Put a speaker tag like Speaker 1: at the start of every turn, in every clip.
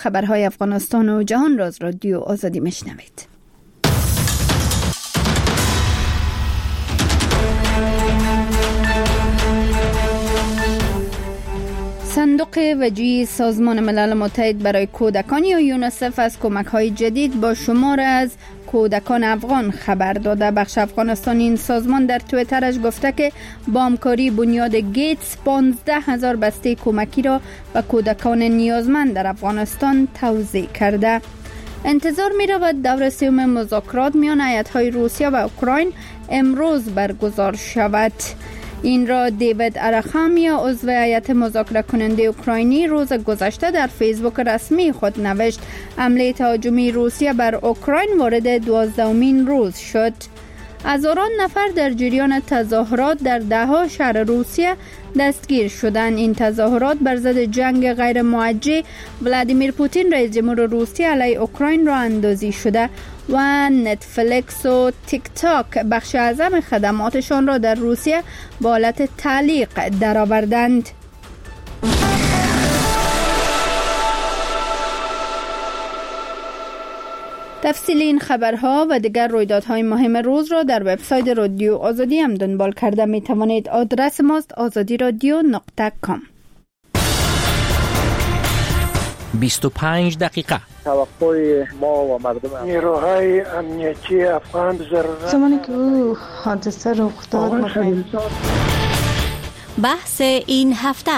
Speaker 1: خبرهای افغانستان و جهان را از رادیو آزادی میشنوید. صندوق وجیه سازمان ملل متحد برای کودکان یا یونیسف از کمک‌های جدید با شمار از کودکان افغان خبر داده. بخش افغانستانی این سازمان در توییترش گفته که با همکاری بنیاد گیتس 15,000 بسته کمکی را به کودکان نیازمند در افغانستان توزیع کرده. انتظار می رود دور سوم مذاکرات میان ایالت‌های روسیه و اوکراین امروز برگزار شود. این را دیوید ارخامیا عضو هیئت مذاکره کننده اوکراینی روز گذشته در فیسبوک رسمی خود نوشت. حمله تهاجمی روسیه بر اوکراین وارد 12مین روز شد. هزاران نفر در جریان تظاهرات در ده‌ها شهر روسیه دستگیر شدند. این تظاهرات بر ضد جنگ غیر موجه ولادیمیر پوتین رئیس جمهور روسیه علیه اوکراین را اندازی شده و نتفلیکس و تیک تاک بخش اعظم خدماتشان را در روسیه با حالت تعلیق درآوردند. تفصیل این خبرها و دیگر رویدادهای مهم روز را در وبسایت رادیو آزادی هم دنبال کرده می توانید. آدرس ماست azadiradio.com.
Speaker 2: 25 دقیقه
Speaker 3: توقع ما و مردم
Speaker 4: نیروهای امنیتی افغان
Speaker 5: زمانی که او حادثه رخ داد
Speaker 6: بحث این هفته.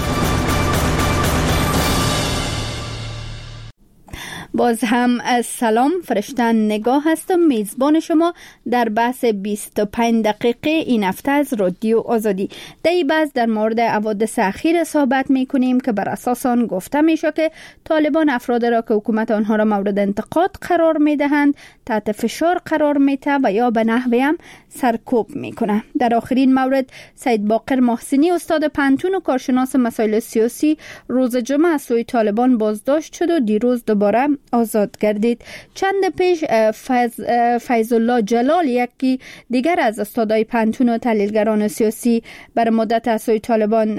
Speaker 1: باز هم از سلام، فرشتن نگاه هستم، میزبان شما در بحث 25 دقیقه این هفته از رادیو آزادی. در این بحث در مورد حوادث اخیر صحبت میکنیم که بر اساس آن گفته میشه که طالبان افراد را که حکومت آنها را مورد انتقاد قرار میدهند تحت فشار قرار میده و یا به نحوی هم سرکوب میکنه. در آخرین مورد سید باقر محسنی استاد پنتون و کارشناس مسائل سیاسی روز جمعه از سوی طالبان بازداشت شد و دیروز دوباره آزاد گردید. چند پیش فیض الله جلال یکی دیگر از استادای پنتون و تحلیلگران سیاسی بر مدت از سوی طالبان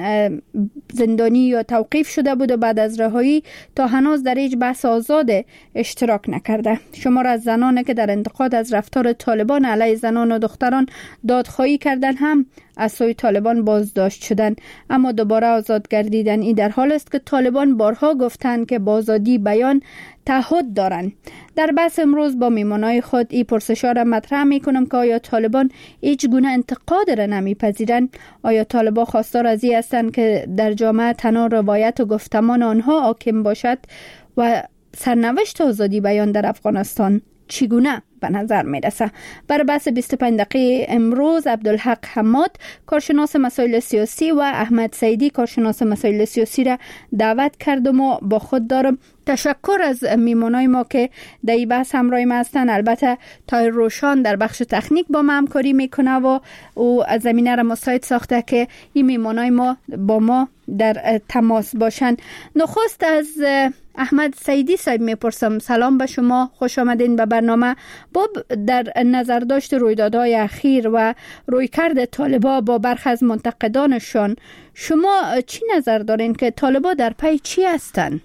Speaker 1: زندانی یا توقیف شده بود و بعد از رهایی تا هنوز در هیچ بحث آزاد اشتراک نکرده. شمار از زنان که در انتقاد از رفتار طالبان علیه زنان و دختران دادخواهی کردن هم از سوی طالبان بازداشت شدند اما دوباره آزاد گردیدن. این در حال است که طالبان بارها گفتند که با آزادی بیان تعهد دارند. در بحث امروز با میمانای خود این پرسش‌ها را مطرح می‌کنم که آیا طالبان هیچ گونه انتقاد را نمی‌پذیرند؟ آیا طالبان خواستار از این هستند که در جامعه تنها روایت و گفتمان آنها حاکم باشد و سرنوشت آزادی بیان در افغانستان چگونه به نظر میرسه؟ برای بحث 25 دقیقه امروز عبدالحق حماد کارشناس مسائل سیاسی و احمد سیدی کارشناس مسائل سیاسی را دعوت کردم و با خود دارم. تشکر از میمانای ما که در این بحث همراه ما هستند. البته تایر روشان در بخش تکنیک با ما همکاری میکنه و او زمینه را مساعد ساخته که این میمانای ما با ما در تماس باشند. نخست از احمد سیدی صاحب میپرسم. سلام به شما، خوش آمدین به برنامه. با در نظر داشت رویدادهای اخیر و رویکرد طالبان با برخی از منتقدانشان، شما چی نظر دارین که طالبان در پی چی هستند؟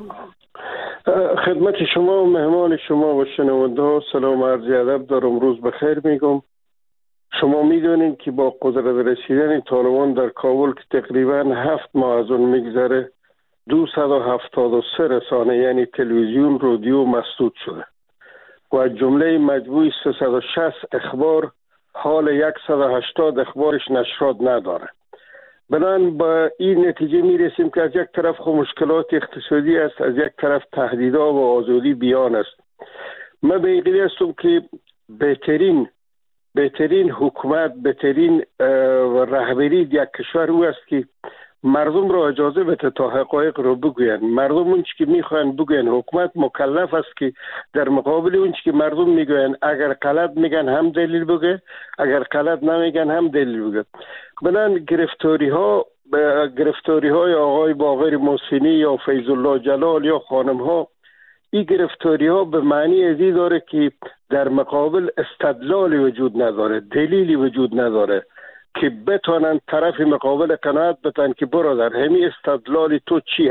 Speaker 4: خدمت شما و مهمان شما و شنونده سلام و عرض ادب دارم. روز بخیر میگم. شما میدونین که با قدرت رسیدن طالبان در کابل که تقریبا 7 ماه از اون میگذره 273 رسانه یعنی تلویزیون، رادیو مسدود شده و از جمله مجموع 360 اخبار حال 180 اخبارش نشرات نداره. بنابراین با این نتیجه میرسیم که از یک طرف خود مشکلات اقتصادی است، از یک طرف تهدیدها و آزادی بیان است. من به این قیده هستم که بهترین حکومت، بهترین رهبری یک کشور او است که مردم را اجازه بده تا حقایق رو بگوین. مردم اون چی که میخوان بگوین. حکومت مکلف است که در مقابل اون چی که مردم میگوین اگر غلط میگن هم دلیل بگه، اگر غلط نمیگن هم دلیل بگه. بنابراین گرفتاری های آقای باقر محسنی یا فیض الله جلال یا خانم ها، این گرفتاری ها به معنی ازی داره که در مقابل استدلالی وجود نداره، دلیلی وجود نداره که بتونن طرف مقابل قناعت بتن که برادر همین استدلال تو چی هست.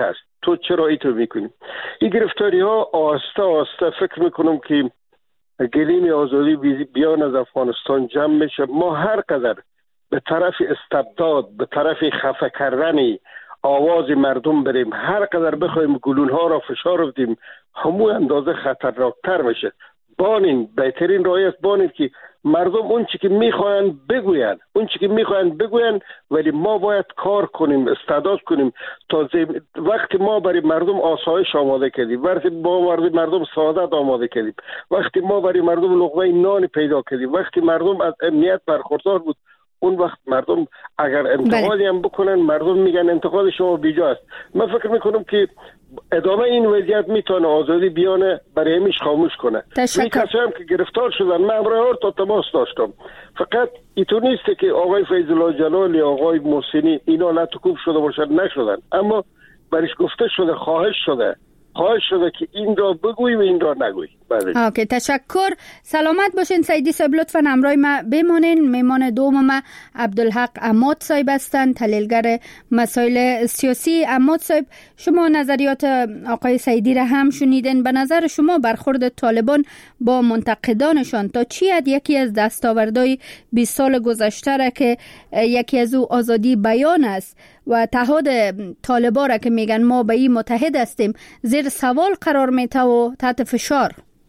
Speaker 4: تو چرا اینطور میکنی؟ این گرفتاری ها آسته آسته فکر میکنم که گلیم آزادی بیان از افغانستان جمع میشه. ما هر قدر به طرف استبداد، به طرف خفه کردن آواز مردم بریم، هر قدر بخوایم گلون ها را فشار بدیم، همون اندازه خطرناکتر میشه. بانین، بهترین راه است بانین که مردم اون چی که میخواین بگوین، ولی ما باید کار کنیم، استعداد کنیم تا وقتی ما برای مردم آسایش آماده کردیم، وقتی ما برای مردم سعادت آماده کردیم، وقتی ما برای مردم لقمه نان پیدا کردیم، وقتی مردم از امنیت برخوردار بود، اون وقت مردم اگر انتقادی هم بکنن، مردم میگن انتقاد شما بیجاست. من فکر میکنم که ادامه این وضعیت میتونه آزادی بیانه برای همیش خاموش کنه. این کسی هم که گرفتار شدن، من امروز تا تماس داشتم، فقط ایتو نیست که آقای فیض الله جلال یا آقای محسنی اینا لطکوب شده باشد، نشدن، اما برش گفته شده، خواهش شده که این را بگوی و این را نگوی.
Speaker 1: اوکی، تشکر. سلامت باشین سیدی صاحب، لطفاً همراه ما بمانین. میمان دوم ما عبدالحق عماد صاحب هستند، تحلیلگر مسائل سیاسی. عماد صاحب، شما نظریات آقای سیدی را هم شنیدین. به نظر شما برخورد طالبان با منتقدانشان تا چی حد یکی از دستاوردهای 20 سال گذشته را که یکی از او آزادی بیان است و اتحاد طالبان را که میگن ما به این متحد هستیم زیر سوال قرار میده و تحت فشار؟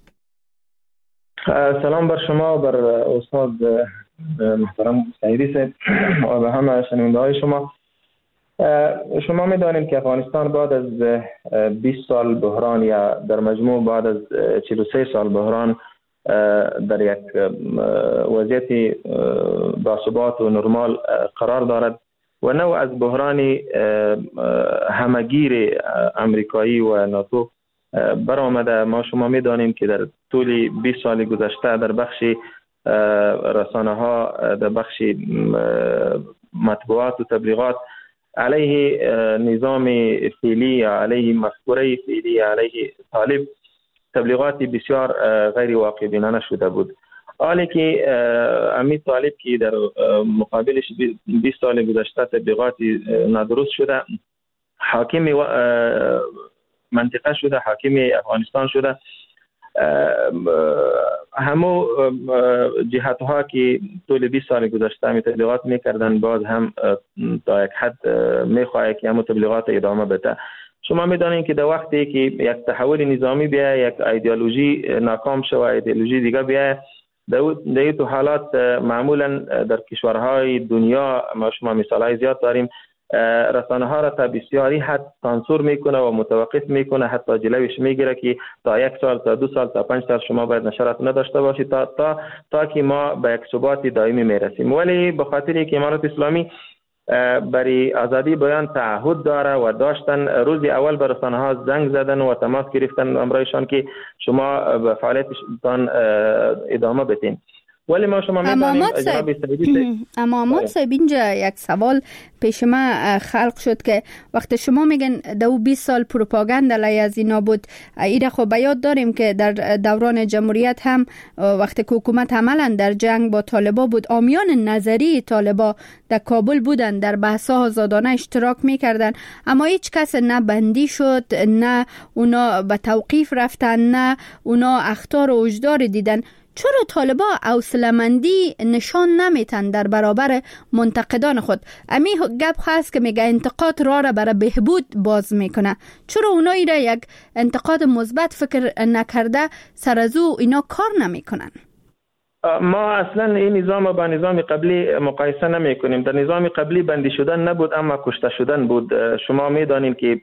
Speaker 7: سلام بر شما، بر استاد محترم سیدی صاحب و به همه شنونده های شما. شما میدانید که افغانستان بعد از 20 سال بحران یا در مجموع بعد از 43 سال بحران در یک وضعیت باثبات و نرمال قرار دارد و نوع از بحران همگیر امریکایی و ناتو برآمده. ما شما میدانیم که در طول 20 سال گذشته در بخش رسانه ها، در بخش مطبوعات و تبلیغات علیه نظام فعلی یا علیه مفکوره فعلی یا علیه طالب تبلیغات بسیار غیر واقع بینانه شده بود. حالی که امید طالب که در مقابلش 20 سال گذشته تبلیغات نادرست شده، حاکم منطقه شده، حاکم افغانستان شده، همو جهت‌ها که طول 20 سال گذشته می تبلیغات میکردن باز هم تا یک حد میخواهد که همو تبلیغات ادامه بده. شما میدانید که در وقتی که یک تحول نظامی بیاید، یک ایدئولوژی ناکام شود، ایدئولوژی دیگه بیاید، در این تو حالات معمولا در کشورهای دنیا ما شما مثالهای زیاد داریم، رسانه ها را تا بسیاری حد سانسور میکنه و متوقف میکنه، حتی جلویش میگیره که تا 1 سال، تا 2 سال، تا 5 سال شما باید نشرات نداشته باشید تا که ما به یک ثبات دائمی میرسیم. ولی به خاطر که امارت اسلامی برای آزادی بیان تعهد داره و داشتن، روز اول به رسانه ها زنگ زدن و تماس گرفتن امرایشان که شما به فعالیتتان ادامه بدین. ولی ما شما می‌دانیم
Speaker 1: اما عماد صاحب اینجا یک سوال پیش ما خلق شد که وقتی شما میگن 20 سال پروپاگاند علیه از اینا بود، ایره خب به یاد داریم که در دوران جمهوریت هم وقتی که حکومت عملا در جنگ با طالبا بود، عامیان نظری طالبا در کابل بودن، در بحث‌ها آزادانه اشتراک میکردن، اما هیچ کس نه بندی شد، نه اونا به توقیف رفتن، نه اونا اخطار و وجدار دیدن. چرا طالبا حوصله‌مندی نشان نمیتن در برابر منتقدان خود؟ امی گپ هست که میگه انتقاد را برای بهبود باز میکنه. چرا اونایی را یک انتقاد مثبت فکر نکرده سر از او اینا کار نمیکنن؟
Speaker 7: ما اصلا این نظام با نظام قبلی مقایسه نمی کنیم. در نظام قبلی بندی شدن نبود اما کشته شدن بود. شما میدانید که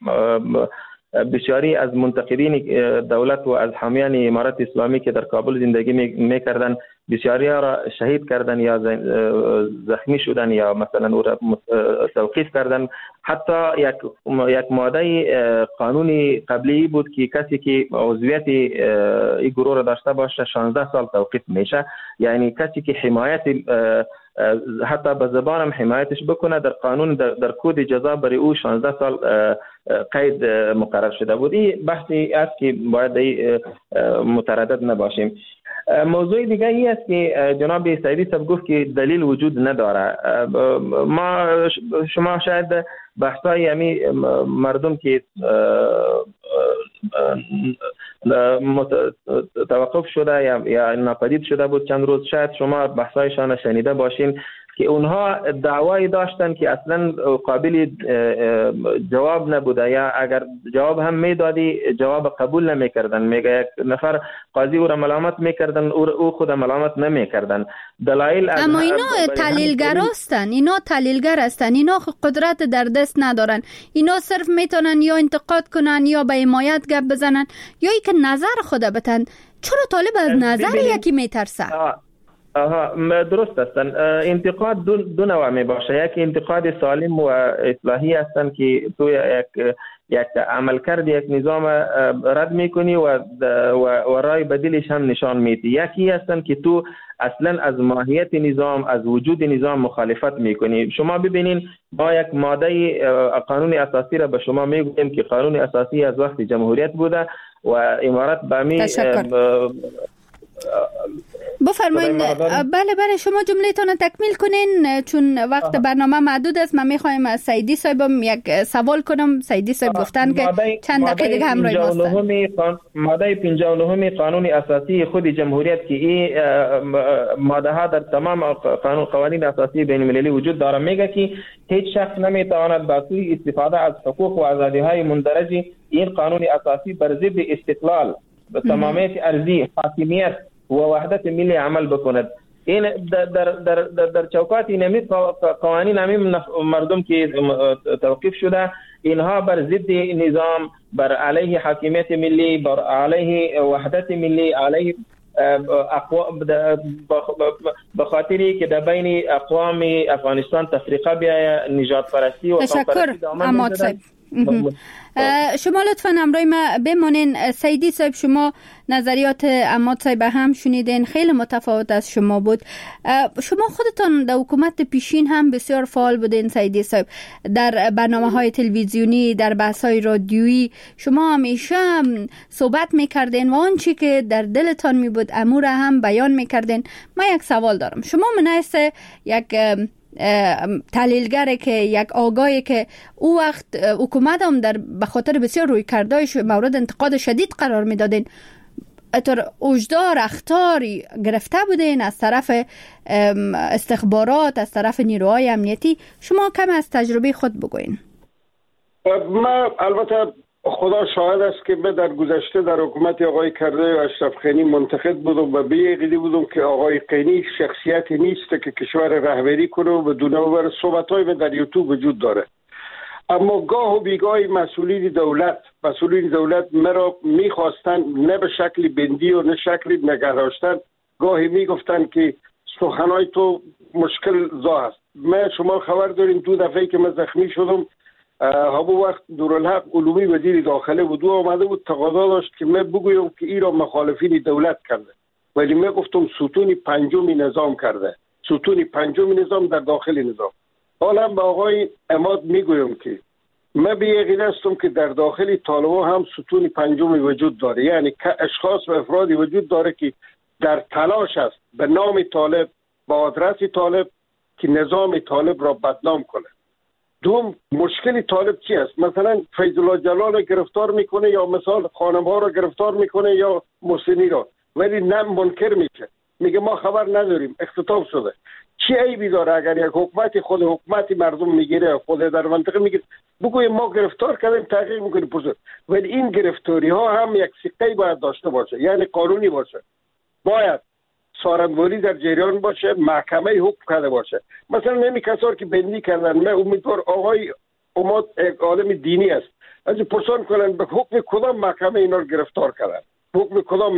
Speaker 7: بسیاری از منتقدین دولت و از حامیان امارت اسلامی که در کابل زندگی میکردن بسیاری را شهید کردن یا زخمی شدن یا مثلا او را توقیف کردن. حتی یک ماده قانونی قبلی بود که کسی که عضویت این گروه را داشته باشه 16 سال توقیف میشه. یعنی کسی که حمایت حتی به زبانم حمایتش بکنه در قانون در کد جزا برای او 16 سال قید مقرر شده بود. این بحثی است که باید متردد نباشیم. موضوع دیگه ای است که جناب سعیدی صاحب گفت که دلیل وجود نداره. شما شاید بحثای همی مردم که توقف شده یا ناپدید شده بود چند روز، شاید شما بحثایشان شنیده باشین که اونها دعوایی داشتن که اصلا قابل جواب نبوده، یا اگر جواب هم میدادی جواب قبول نمیکردن. میگه یک نفر قاضی او را ملامت میکردن، او خود ملامت نمیکردن. دلایل
Speaker 1: اما اینا تحلیلگر هستن، اینا تحلیلگر هستن، اینا قدرت در دست ندارن. اینا صرف میتونن یا انتقاد کنن یا به حمایت گپ بزنن یا ای که نظر خود بتن. چرا طالب از نظر یکی میترسه؟
Speaker 7: درست هستن. انتقاد دو نوع می باشه. یک انتقاد سالم و اصلاحی هستن که تو یک عملکرد یک نظام رد میکنی و رای بدیلش هم نشان میدی. یکی هستن که تو اصلا از ماهیت نظام، از وجود نظام مخالفت میکنی. شما ببینین ما یک ماده قانون اساسی را به شما میگوییم که قانون اساسی از وقت جمهوریت بوده و امارت بامی
Speaker 1: بفرمایید. بله شما جمله‌تون تکمیل کنین چون وقت برنامه محدود است. من میخوایم از سعیدی صاحبم یک سوال کنم. سعیدی صاحب گفتن که چند دقیقه دیگه همراه ماستن.
Speaker 7: ماده 59 قانون اساسی خود جمهوریت که این ماده ها در تمام قوانین اساسی بین المللی وجود داره، میگه که هیچ شخص نمیتواند با سوء استفاده از حقوق و آزادی های مندرج این قانون اساسی بر ضد استقلال، تمامیت ارضی، حاکمیت و وحدت ملی عمل بکند. این در چوکات نمی قوانین مردم که توقیف شده، اینها بر ضد نظام، بر علیه حاکمیت ملی، بر علیه وحدت ملی، علیه به خاطری که در بین اقوام افغانستان تفریقه بیاید، نجات پرستی و قوم پرستی دامن می‌زدند.
Speaker 1: شما لطفاً همراه ما بمانین. سعیدی صاحب، شما نظریات عماد صاحب هم شنیدین، خیلی متفاوت از شما بود. شما خودتان در حکومت پیشین هم بسیار فعال بودین سعیدی صاحب، در برنامه‌های تلویزیونی، در بحث‌های رادیویی شما همیشه صحبت می‌کردین و آنچه که در دلتان می‌بود امور هم بیان می‌کردین. من یک سوال دارم. شما مناسب یک تحلیلگره که یک آگاهی که او وقت حکومت هم در بخاطر بسیار روی کردایش مورد انتقاد شدید قرار میدادین، اتر اوجدار اخطاری گرفته بودین از طرف استخبارات، از طرف نیروهای امنیتی. شما کم از تجربه خود بگوین.
Speaker 4: من البته خدا شاهد است که من در گذشته در حکومت آقای کرده و اشرف غنی منتقد بودم و به عقیده بودم که آقای غنی شخصیتی نیست که کشور رهبری کنه و بدون او صحبت‌های من در یوتیوب وجود داره. اما گاه و بیگاه مسئولین دولت مرا میخواستن نه به شکل بندی و نه شکل نگه داشتن، گاهی میگفتن که سخنای تو مشکل زا است. شما خبر دارین 2 دفعه که من زخمی شدم، همون وقت نورالحق علومی وزیر داخله بود و آمده بود تقاضا داشت که من بگویم که این را مخالفین دولت کرده، ولی من گفتم ستون پنجم نظام کرده، ستون پنجم نظام در داخل نظام. حالا به آقای عماد میگویم که من به یقین هستم که در داخل طالبان هم ستون پنجم وجود داره، یعنی اشخاص و افرادی وجود داره که در تلاش است به نام طالب، با آدرس طالب که نظام طالب را بدنام کنه. دوم، مشکل طالب چی است؟ مثلا فیض الله جلال را گرفتار میکنه یا مثال خانم ها را گرفتار میکنه یا محسنی را، ولی نه منکر میشه، میگه ما خبر نداریم، اختطاف شده. چی عیبی داره اگر یک حکومت مردم میگیره، خود در منطقه میگیره، بگوی ما گرفتار کردیم تحقیق میکنیم پرسید. ولی این گرفتاری ها هم یک سکه باید داشته باشه، یعنی قانونی باشه، باید سارنگولی در جریان باشه، محکمه حکم کرده باشه. مثلا نمی کسار که بندی کردن، من امیدوار آقای عماد یک عالم دینی است، از پرسان کنن به حکم کدام محکمه اینا رو گرفتار کردن، حکم کدام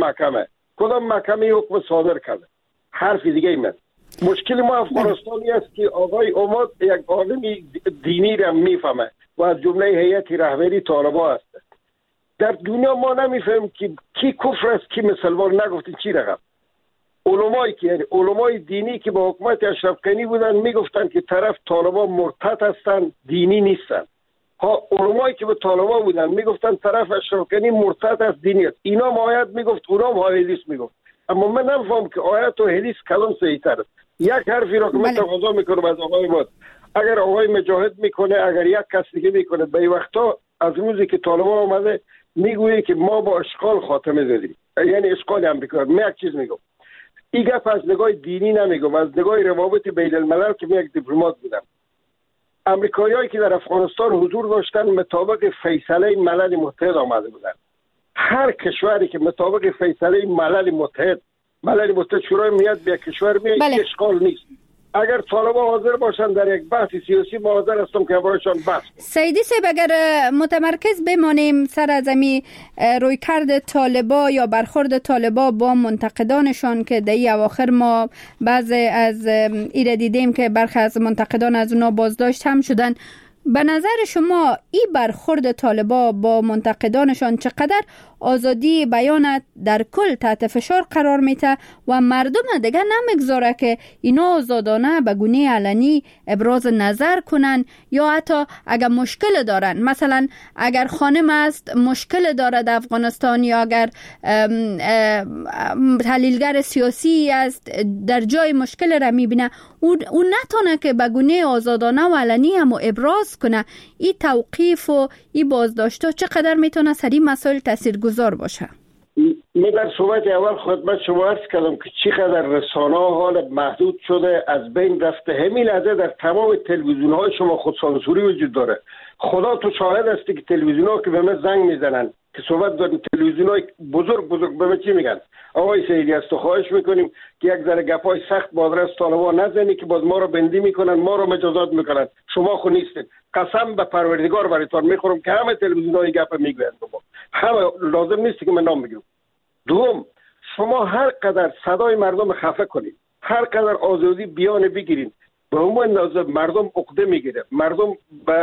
Speaker 4: محکمه حکم صادر کرده. حرف دیگه من مشکل ما افغانستانی است که آقای عماد یک عالم دینی را میفهمه و از جمله هیئت رهبری طالبان است. در دنیا ما نمیفهمیم که کی کفر است کی مسلمان، نگفتین چی رقم. علمایی که یعنی علمای دینی که با حکومت اشرف غنی بودن میگفتن که طرف طالبان مرتد هستن، دینی نیستن. ها علمایی که به طالبان بودن میگفتن طرف اشرف غنی مرتد است، دینی است. اینا مایت میگفت، اونا مایدیس میگفت. اما من نفهم که آیت و حدیث کدام صحیح‌تر است. یک حرفی را که من تقاضا میکنم از آقای ما، اگر آقای مجاهد میکنه، اگر یک کس دیگه میکنه، به وقتا از روزی که طالبان آمده میگویه که ما با اشغال خاتمه دادیم، یعنی اشغال امریکا. من یک چیز میگم، این گپ از نگاه دینی نمیگم، از نگاه روابط بین الملل که من یک دیپلمات بودم. امریکاییایی که در افغانستان حضور داشتن مطابق فیصله ملل متحد آمده بودند. هر کشوری که مطابق فیصله ملل متحد شورای امنیت به کشور میاد، اشغال نیست. اگر طالبان حاضر باشن در یک بحث سیاسی، ما حاضر هستم که برایشان بحث.
Speaker 1: سیدی صاحب، اگر متمرکز بمانیم سر از رویکرد طالبا یا برخورد طالبا با منتقدانشان که در اواخر ما بعضی از ایره دیدیم که برخی از منتقدان از اونا بازداشت هم شدن، به نظر شما این برخورد طالبا با منتقدانشان چقدر آزادی بیان در کل تحت فشار قرار میده و مردم دیگه نمیگذاره که اینا آزادانه به گونه علنی ابراز نظر کنن، یا حتی اگر مشکل دارن، مثلا اگر خانم است مشکل داره در افغانستان، یا اگر تحلیلگر سیاسی است در جای مشکل را میبینه، اون نتونه که به گونه آزادانه و علنی هم ابراز کنه. این توقیف و این بازداشت چقدر میتونه سر این مسائل تاثیرگذار باشه؟
Speaker 4: من در صحبت اول خدمت شما عرض کردم که چقدر رسانه ها حال محدود شده، از بین رفته. همین لحظه در تمام تلویزیون های شما خودسانسوری وجود داره. خدا تو شاهد هستی که تلویزیون ها که به من زنگ میزنن که صحبت داریم، تلویزیون های بزرگ به من چی میگن؟ آقای سیدی از تو خواهش میکنیم که یک ذره گپای سخت با آدرس طالبان نزنی که باز ما رو بندی میکنن، ما رو مجازات میکنن. شما خود نیستید. قسم به پروردگار برایتان میخورم که همه تلویزیون های گپ میگویند، همه لازم نیست که من نام بگم. دوم، شما هر قدر صدای مردم خفه کنید، هر قدر آزادی بیان بگیرید، به همون اندازه مردم عقده میگیره، مردم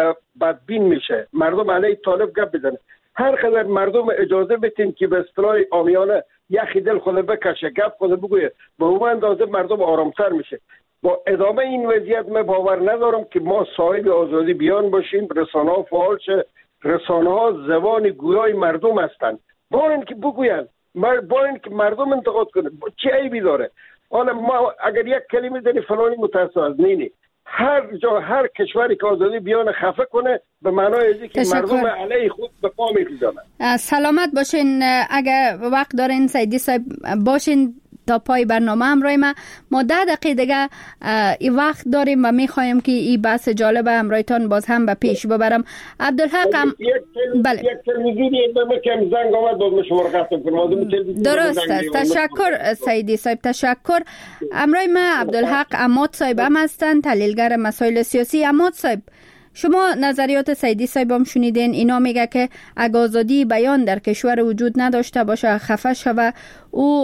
Speaker 4: بدبین میشه، مردم علیه طالب گپ بزنه. هر قدر مردم اجازه بدین که به اصطلاح عامیانه یخی دل خود بکشه، گپ خود بگویه، به همون اندازه مردم آرامتر میشه. با ادامه این وضعیت من باور ندارم که ما صاحب آزادی بیان باشیم. رسانه ها فعال شه، رسانه ها زبان گویای مردم هستند. با اینکه بگوین، با اینکه مردم انتقاد کنه، چه عیبی داره؟ حالا ما اگر یک کلمه داری فلانی متاسف از نینی، هر جا هر کشوری که آزادی بیان خفه کنه به معنای ازی که مردم علیه خود به پا میخیزانه.
Speaker 1: سلامت باشین. اگر وقت دارین سیدی صاحب باشین تا پای برنامه همراه ما 10 دقیقه دیگه این وقت داریم و میخوایم که این بحث جالب همراهتان باز هم به پیش ببرم. عبدالحق هم
Speaker 4: بله یک تلویزیونی بمکم زنگ آمد باز شما رو قطع کنم.
Speaker 1: درست است. تشکر سیدی صاحب، تشکر. همراه ما عبدالحق عماد صاحب هم هستند، تحلیلگر مسائل سیاسی. عماد صاحب، شما نظریات سیدی صاحب هم شنیدین. اینا میگه که اگه آزادی بیان در کشور وجود نداشته باشه، خفه شوه، او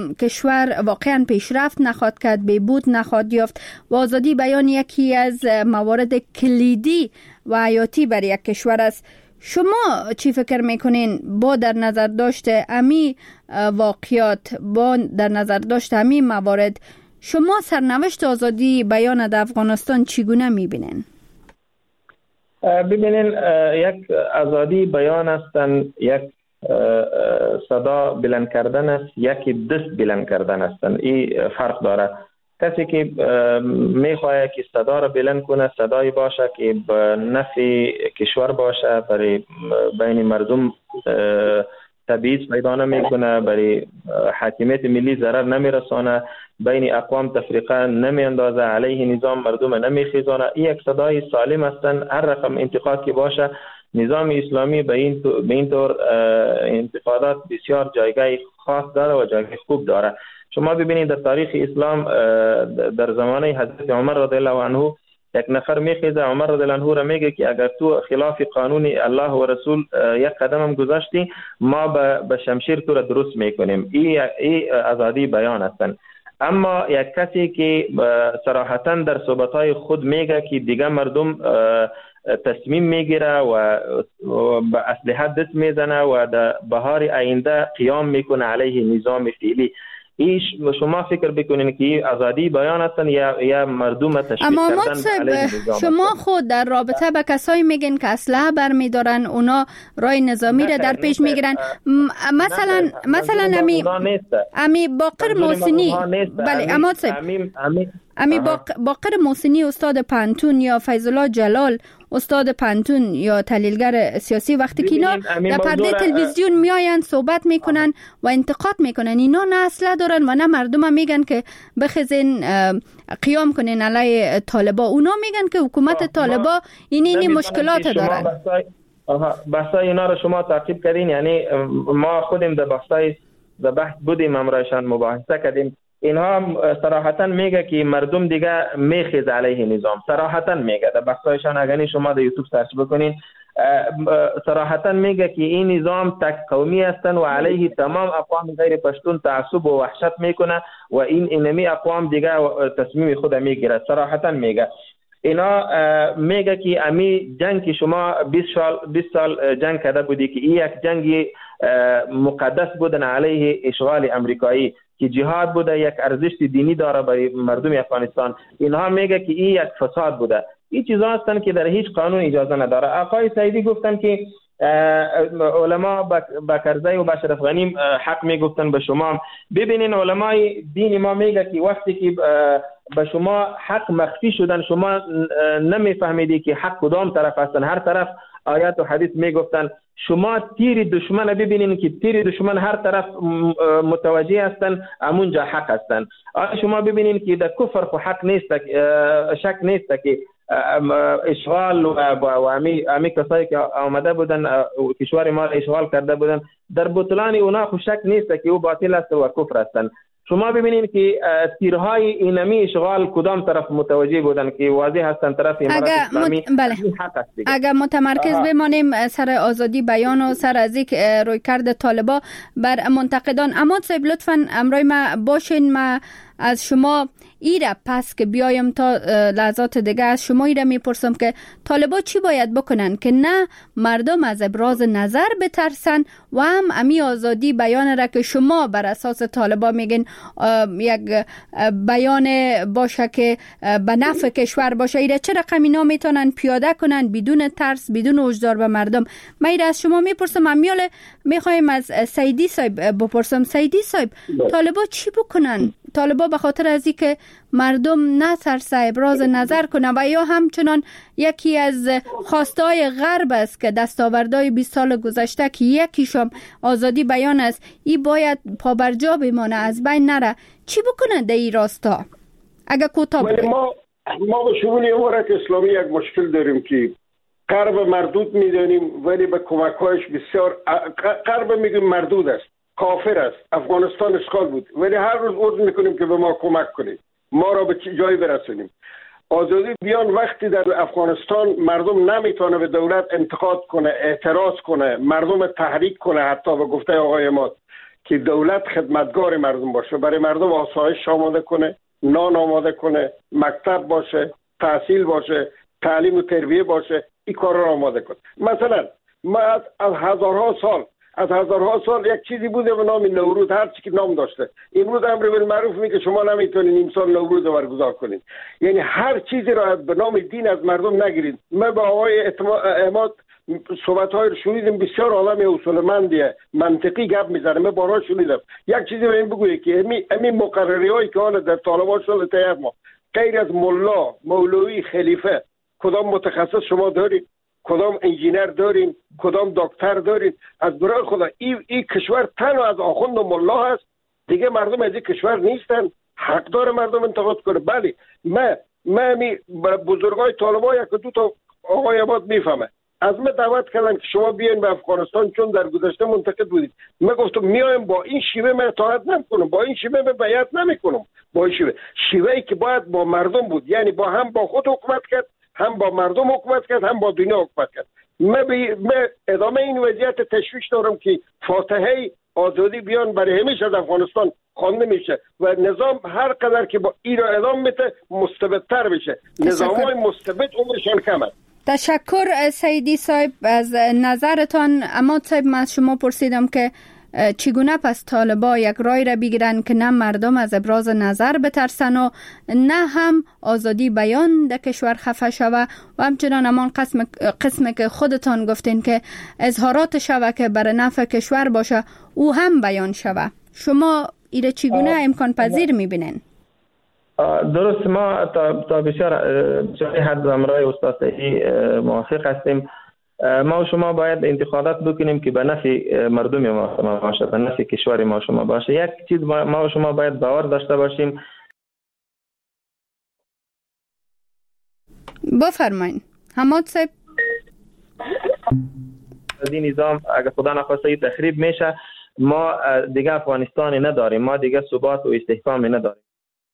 Speaker 1: کشور واقعا پیشرفت نخواد کرد، بهبود نخواد یافت و آزادی بیان یکی از موارد کلیدی و حیاتی برای یک کشور است. شما چی فکر میکنین با در نظر داشته امی واقعیات، با در نظر داشته امی موارد، شما سرنوشت آزادی بیان در افغانستان چگونه میبینین؟
Speaker 7: ببینین، یک آزادی بیان هستن، یک صدا بلند کردن است، یکی دست بلند کردن هستن. این فرق داره. کسی که میخواه که صدا را بلند کنه، صدایی باشه که به نفع کشور باشه، برای بین مردم تبعیض پیدا نمیکنه، برای حاکمیت ملی ضرر نمیرسانه، بین اقوام تفریقه نمیاندازه، علیه نظام مردم نمیخیزانه. این یک صدای سالم هستن. هر رقم انتقاد که باشه، نظام اسلامی به این طور انتقادات بسیار جایگاه خاص داره و جایگاه خوب داره. شما ببینید در تاریخ اسلام در زمانه حضرت عمر رضی الله عنه یک نفر میخیزه، عمر رضی الله عنه را میگه که اگر تو خلاف قانون الله و رسول یک قدم هم گذاشتی، ما به شمشیر تو را درست میکنیم. این آزادی بیان هستن. اما یک کسی که صراحتا در صحبتهای خود میگه که دیگه مردم تصمیم میگیره و به اسلحه دست میزنه و در بهار آینده قیام میکنه علیه نظام فعلی، ایش شما فکر بکنین که آزادی بیان هستن یا مردم تشویق کردن علیه نظام.
Speaker 1: شما خود در رابطه با کسایی میگن که اسلحه برمیدارن اونا رای نظامی را در پیش میگیرن. مثلا امی باقر محسنی، بله اما امی باقر محسنی استاد پانتون یا فیض الله جلال استاد پانتون یا تحلیلگر سیاسی، وقتی که اینا در پرده تلویزیون میآیند صحبت میکنن و انتقاد میکنن، اینا نه اسلحه دارن و نه مردم هم میگن که بخزین قیام کنین علیه طالبا. اونا میگن که حکومت طالبا این مشکلات دارن.
Speaker 7: بحثای اینا رو شما تعقیب کردین، یعنی ما خودیم در بحث بودیم، امرایشان مباحثه کردیم. اینها صراحتا میگه که مردم دیگه میخیز علیه نظام، صراحتا میگه در بحثایشان. اگر شما در یوتیوب سرچ بکنین صراحتا میگه که این نظام تک قومی هستن و علیه تمام اقوام غیر پشتون تعصب و وحشت میکنه و این انمی اقوام دیگه تصمیم خود میگیره. صراحتا میگه اینا میگه که امی جنگ که شما 20 سال جنگ کرده بودی که این یک جنگ مقدس بودن علیه اشغال امریکایی که جهاد بوده، یک ارزش دینی داره برای مردم افغانستان. اینها میگه که این یک فساد بوده. این چیزا هستن که در هیچ قانون اجازه نداره. آقای سعیدی گفتن که علما با کرزی و بشر افغانی حق میگفتن به شما. ببینین علمای دین ما میگه که وقتی که به شما حق مخفی شدن شما نمیفهمیدی که حق کدام طرف هستن. هر طرف آیات و حدیث میگفتن. شما تیر دشمن ببینین که تیر دشمن هر طرف متوجه هستن، امونجا حق هستن. شما ببینین که در کفر خو حق نیست، شک نیست که اشغال و امی کسایی که آمده بودن کشور ما اشغال کرده بودن در بطلان اونا خو شک نیست که او باطل است و کفر هستن. شما ببینید که تیرهای اینمی اشغال کدام طرف متوجه بودن که واضح هستن طرف امارات اسلامی.
Speaker 1: اگر متمرکز بمانیم سر آزادی بیان و سر از یک رویکرد طالبا بر منتقدان، اما صاحب لطفاً امروی ما باشین. ما از شما ایره پس که بیایم تا لحظات دیگه از شما ایره میپرسم که طالبا چی باید بکنن که نه مردم از ابراز نظر بترسن و هم امی آزادی بیان را که شما بر اساس طالبا میگین یک بیان باشه که به نفع کشور باشه، ایره چه رقم اینا میتونن پیاده کنن بدون ترس بدون هشدار به مردم؟ من ایره از شما میپرسم. امیال میخوایم از سیدی صاحب بپرسم. سیدی صاحب طالبا چی بکنن؟ طالبا به خاطر از اینکه مردم نترسه ابراز نظر کنه و یا همچنان یکی از خواستهای غرب است که دستاوردهای 20 سال گذشته که یکیشم آزادی بیان است، این باید پابرجا بمانه، از بین نره. چی بکنه در این راستا؟ اگه کوتاه بگید.
Speaker 4: ما به شمول امارت اسلامی یک مشکل داریم که غرب مردود میدانیم ولی به کمک‌هایش بسیار غرب میگیم مردود است، کافر است. افغانستان اشغال بود ولی هر روز عرض میکنیم که به ما کمک کنید، ما را به جایی برسونیم. آزادی بیان وقتی در افغانستان مردم نمیتونه به دولت انتقاد کنه، اعتراض کنه، مردم تحریک کنه، حتی به گفته آقای ما که دولت خدمتگار مردم باشه، برای مردم آسایش آماده کنه، نان آماده کنه، مکتب باشه، تحصیل باشه، تعلیم و تربیه باشه، این کار را آماده کنه. مثلا ما از هزارها سال یک چیزی بوده به نام نوروز، هر چی که نام داشته. امروز امر بالمعروف میگه شما نمیتونید نیم سال نوروز رو برگزار کنید. یعنی هر چیزی را به نام دین از مردم نگیرید. من با آقای احمد صحبت‌های رو شنیدم، بسیار آدم اصولمندیه، منطقی گپ میزنه. من بارها شنیدم. یک چیزی به این بگویه که همین مقرری‌هایی که حالا در طالبان شده طرف ما غیر از ملا، مولوی، خلیفه کدام متخصص شما دارید؟ کدام انجینر دارین؟ کدام دکتر دارین؟ از برای خدا این کشور تنها از آخوند و ملا هست، دیگه مردم از این کشور نیستن. حق داره مردم انتقاد کنه. بله من بزرگای طالبان یک دو تا آقای عباد میفهمه از من دعوت کردن که شما بیاین به افغانستان چون در گذشته منتقد بودید. من گفتم میایم با این شیوه من اطاعت نمیکنم، با این شیوه من بیعت نمیکنم. با این شیوهی که باید با مردم بود، یعنی هم با خود حکومت کرد، هم با مردم حکومت کرد، هم با دنیا حکومت کرد. من ادامه این وضعیت تشویش دارم که فاتحه آزادی بیان برای همیشه از افغانستان خوانده میشه و نظام هر قدر که با ایران ادامه میده مستبدتر بشه. نظامای مستبد عمرشان کم است.
Speaker 1: تشکر سیدی صاحب از نظرتان. اما صاحب من از شما پرسیدم که چگونه پس طالبا یک رای را بگیرن که نه مردم از ابراز نظر بترسن و نه هم آزادی بیان در کشور خفه شوه و همچنان همان قسم که خودتان گفتین که اظهارات شوه که بر نفع کشور باشه او هم بیان شوه. شما ایره چگونه امکان پذیر میبینین؟
Speaker 7: درست، ما تا بسیار حد امرای استاد سعیدی موافق هستیم. ما و شما باید انتخابات بکنیم که به نفع مردم ما باشه، به نفع کشور ما شما باشه. یک چیز ما و شما باید باور داشته باشیم.
Speaker 1: بفرمایید حماد صاحب.
Speaker 7: این نظام اگر خدا نخواسته تخریب میشه، ما دیگه افغانستان نداریم، ما دیگه ثبات و استحکام نداریم.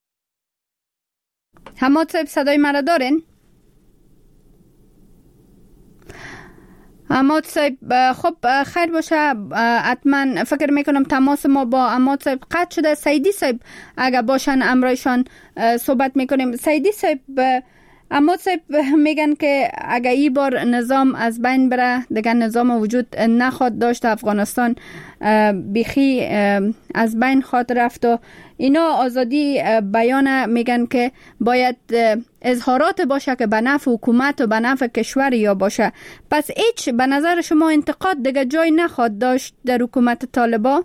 Speaker 1: حماد صاحب صدای مرا دارین؟ حماد صاحب خب خیر باشه. حتما فکر میکنم تماس ما با حماد صاحب قطع شده. سعیدی صاحب اگر باشن امرایشان صحبت میکنیم. سعیدی صاحب، حماد صاحب میگن که اگر این بار نظام از بین بره دیگه نظام وجود نخواد داشت، افغانستان بیخی از بین خواد رفت و اینا آزادی بیان میگن که باید اظهارات باشه که به نفع حکومت و به نفع کشور یا باشه. پس هیچ به نظر شما انتقاد دیگه جای نخواد داشت در حکومت طالبا؟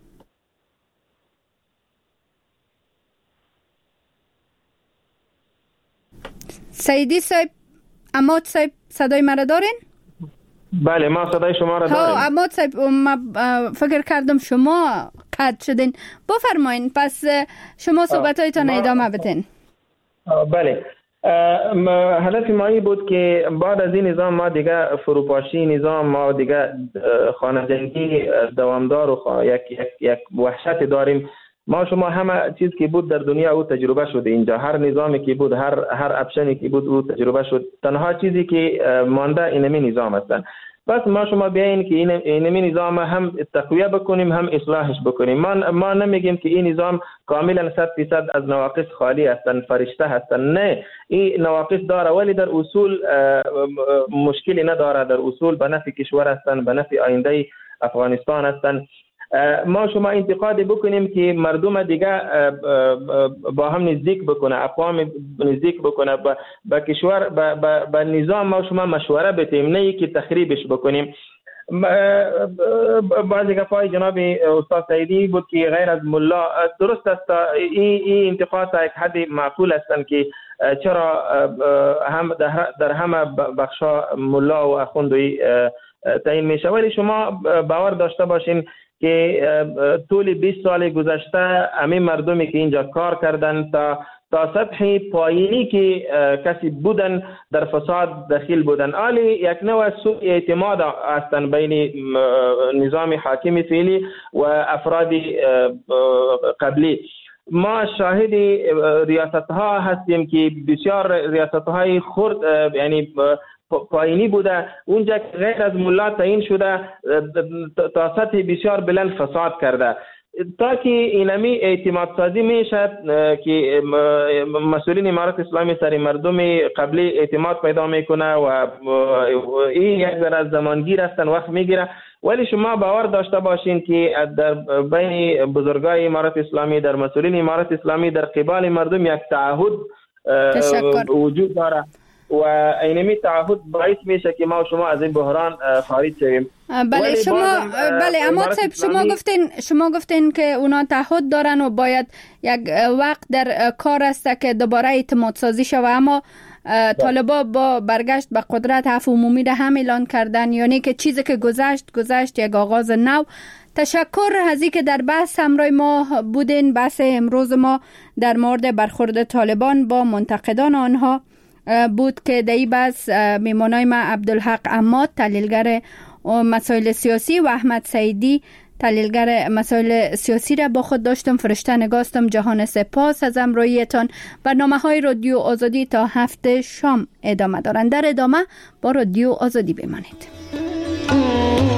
Speaker 1: سعیدی صاحب، حماد صاحب صدای مرا دارین؟
Speaker 7: بله، ما صدای شما را داریم.
Speaker 1: حماد صاحب ما فکر کردم شما قطع شدین. بفرمایین، پس شما صحبتایتان ادامه بدین.
Speaker 7: بله، هدف ما این بود که بعد از این نظام ما دیگه فروپاشی نظام، ما دیگه خانه جنگی دوامدار و یک وحشت داریم. ما شما همه چیز که بود در دنیا او تجربه شده، اینجا هر نظامی که بود، هر اپشنی که بود او تجربه شد. تنها چیزی که مانده اینمی نظام هستن. بس ما شما بیاین که اینمی نظام هم تقویه بکنیم هم اصلاحش بکنیم. ما نمیگیم که این نظام کاملا 100% از نواقص خالی هستن، فرشته هستن. نه، این نواقص داره ولی در اصول مشکلی نداره. در اصول به نفع کشور هستن، به نفع آینده افغانستان هستن. ما شما انتقاد بکنیم که مردم دیگه با هم نزدیک بکنه، اقوام نزدیک بکنه، با کشور با نظام ما شما مشوره بتیم، نه که تخریبش بکنیم. بعضی گپای جناب استاد سعیدی بود که غیر از ملا درست است. این انتقاد تا یک حد معقول هستند که چرا هم در همه بخشا ملا و اخوندی تعیین میشه. ولی شما باور داشته باشین که طول 20 سال گذشته همین مردمی که اینجا کار کردن تا سطح پایینی که کسی بودن در فساد داخل بودن، آلی یک نوع سوء اعتماد هستن بین نظام حاکم فعلی و افراد قبلی. ما شاهد ریاست ها هستیم که بسیار ریاست های خرد یعنی پایینی بوده، اونجا که غیر از ملا تعیین شده تا سطح بسیار بلند فساد کرده. تا که اینمی اعتماد سازی میشه که مسئولین امارت اسلامی سر مردم قبلی اعتماد پیدا میکنه و این یک ذره زمانگیر هستن، وقت میگیره. ولی شما باور داشته باشین که در بین بزرگای امارت اسلامی، در مسئولین امارت اسلامی، در قبال مردم یک تعهد وجود داره و اینمی تعهد باعث میشه که ما و شما از این بحران خارج شویم.
Speaker 1: بله حماد صاحب، شما گفتین که اونا تعهد دارن و باید یک وقت در کار است که دوباره اعتماد سازی شود، اما طالبا با برگشت به قدرت عفو عمومی را هم اعلان کردن، یعنی که چیزی که گذشت یک آغاز نو. تشکر از اینکه در بحث همراه ما بودین. بحث امروز ما در مورد برخورد طالبان با منتقدان آنها بود که در این بحث میمانای ما عبدالحق عماد تحلیلگر مسائل سیاسی و احمد سعیدی تحلیلگر مسائل سیاسی را با خود داشتم. فرشته نگاستم. جهان سپاس از همراهیتان. برنامه‌های رادیو آزادی تا 7 شام ادامه دارند. در ادامه با رادیو آزادی بمانید.